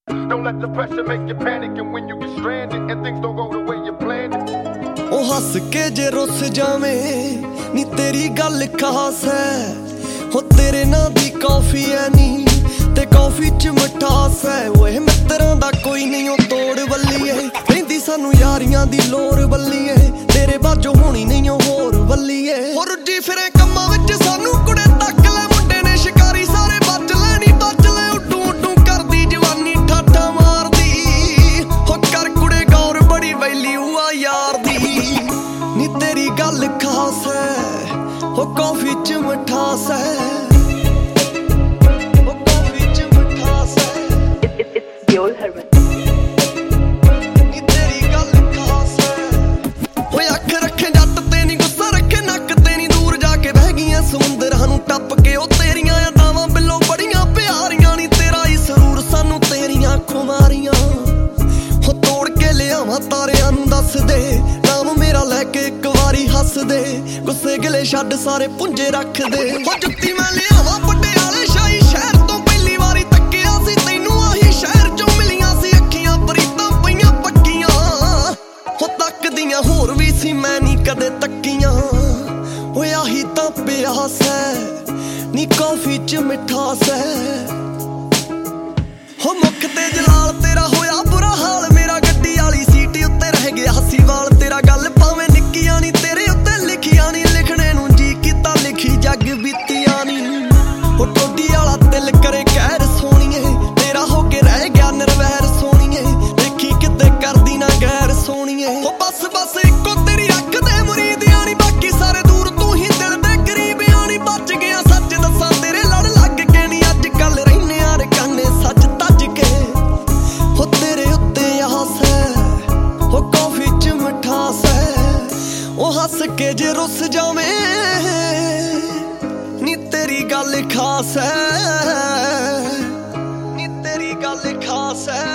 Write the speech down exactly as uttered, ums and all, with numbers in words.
Don't let the pressure make you panic, and when you get stranded and things don't go the way you planned it. ਉਹ ਹੱਸ ਕੇ ਜੇ ਰੁੱਸ ਜਾਵੇਂ ਨੀ ਤੇਰੀ ਗੱਲ ਖਾਸ ਹੈ ਹੋ ਤੇਰੇ ਨਾਂ ਦੀ ਕੌਫੀ ਐ ਨੀ ਤੇ ਕੌਫੀ ਚ ਮਿਠਾਸ ਹੈ ਓਏ ਮਿੱਤਰਾਂ ਦਾ ਕੋਈ ਨਹੀਂ ਉਹ ਤੋੜ ਬੱਲੀਏ ਕਹਿੰਦੀ ਸਾਨੂੰ ਯਾਰੀਆਂ ਦੀ ਲੋੜ ਬੱਲੀਏ ਤੇਰੇ ਬਾਝੋਂ ਹੋਣੀ ਨਹੀਂ ਉਹ ਹੋਰ ਬੱਲੀਏ ਹੋ ਰੁੱਜੀ ਫਿਰੇ ਕੰਮਾਂ ਵਿੱਚ ਸਾਨੂੰ ਕੁੜੇ ਤੱਕ ਲੈ ਮੁੰਡੇ ਨੇ ਸ਼ਿਕਾਰੀ ਸਾਰੇ ਬੱਜ ਲੈ ਨੀ ਬੱਜ ਲੈ ਉੱਡੂ ਉੱਡੂ ਕਰਦੀ ਜਵਾਨੀ ਠਾਠਾ ਮਾਰਦੀ ਹੋ ਕਰ ਕੁੜੇ ਗੌਰ ਬੜੀ ਵੈਲਿਊ ਆ ਯਾਰ ਦੀ ਨੀ ਤੇਰੀ ਗੱਲ ਖਾਸ ਹੈ ਹੋ ਕੌਫੀ ਚ ਮਿਠਾਸ ਹੈ ਸਮੁੰਦਰਾਂ ਨੂੰ ਟੱਪ ਕੇ ਉਹ ਤੇਰੀਆਂ ਅਦਾਵਾਂ ਬਿੱਲੋਂ ਬੜੀਆਂ ਪਿਆਰੀਆਂ ਨੀ ਤੇਰਾ ਹੀ ਸਰੂਰ ਸਾਨੂੰ ਤੇਰੀਆਂ ਖੁਮਾਰੀਆਂ ਹੋ ਤੋੜ ਕੇ ਲਿਆਵਾਂ ਤਾਰਿਆਂ ਨੂੰ ਦੱਸ ਦੇ ਨਾਮ ਮੇਰਾ ਲੈ ਕੇ ਇੱਕ ਵਾਰੀ ਹੱਸ ਦੇ ਗੁੱਸੇ ਗਿਲੇ ਛੱਡ ਸਾਰੇ ਪੁੰਜੇ ਰੱਖ ਦੇ ਹੋ ਜੁੱਤੀ ਮੈਂ ਲਿਆਵਾਂ ਪਟਿਆਲੇ ਸ਼ਾਹੀ ਸ਼ਹਿਰ ਤੋਂ ਪਹਿਲੀ ਵਾਰੀ ਤੱਕਿਆ ਸੀ ਤੈਨੂੰ ਆਹੀ ਸ਼ਹਿਰ ਚੋਂ ਮਿਲੀਆਂ ਸੀ ਅੱਖੀਆਂ ਪ੍ਰੀਤਾਂ ਪਈਆਂ ਪੱਕੀਆਂ ਹੋ ਤੱਕਦੀਆਂ ਹੋਰ ਵੀ ਸੀ ਮੈਂ ਨੀ ਕਦੇ ਤੱਕੀਆਂ ਓਏ ਆਹੀ ਤਾਂ ਪਿਆਸ ਹੈ ਨੀ ਕੌਫੀ ਚ ਮਿਠਾਸ ਹੈ ਹੋ ਮੁੱਖ ਤੇ ਜਲਾਲ ਤੇਰਾ ਹੋਇਆ ਬੁਰਾ ਹਾਲ ਮੇਰਾ ਗੱਡੀ ਵਾਲੀ ਸੀਟ ਉੱਤੇ ਰਹਿ ਗਿਆ ਹੱਸੀ ਵਾਲ ਤੇਰਾ ਗੱਲ ਭਾਵੇਂ ਨਿੱਕੀਆਂ ਨੀ ਤੇਰੇ ਉੱਤੇ ਲਿਖੀਆਂ ਨੀ ਲਿਖਣੇ ਨੂੰ ਜੀ ਕੀਤਾ ਲਿਖੀ ਜੱਗ ਬੀਤੀਆਂ ਨੀ ਹੋ ਟੋਡੀ ਵਾਲਾ ਦਿਲ ਕਰੇ ਕਹਿਰ ਸੋਣੀਏ ਤੇਰਾ ਹੋ ਕੇ ਰਹਿ ਗਿਆ ਨਿਰਵੈਰ ਸੋਣੀਏ ਦੇਖੀ ਕਿਤੇ ਕਰਦੀ ਨਾ ਗੈਰ ਸੋਣੀਏ ਹੋ ਬਸ ਬਸ ਇੱਕੋ ਤੇਰੀ ਅੱਖ ਦੇ ਮੁਰੀਦੀਆਂ ਨੀ ਬਾਕੀ ਸਾਰੇ ਦੂਰ ਤੂੰ ਹੀ ਦਿਲ ਦੇ ਕਰੀਬਿਆਂ ਨੀ ਬਚ ਗਿਆ ਸੱਚ ਦੱਸਾਂ ਤੇਰੇ ਲੜ ਲੱਗ ਕੇ ਨੀ ਅੱਜ ਕੱਲ ਰਹਿਨੇ ਆ ਰਕਾਨੇ ਸੱਚ ਤੱਜ ਕੇ ਹੋ ਤੇਰੇ ਉੱਤੇ ਆਸ ਹੈ ਹੋ ਕੌਫੀ ਚ ਮਿਠਾਸ ਹੈ ਉਹ ਹੱਸ ਕੇ ਜੇ ਰੁੱਸ ਜਾਵੇਂ ਨੀ ਤੇਰੀ ਗੱਲ ਖਾਸ ਹੈ ਨੀ ਤੇਰੀ ਗੱਲ ਖਾਸ ਹੈ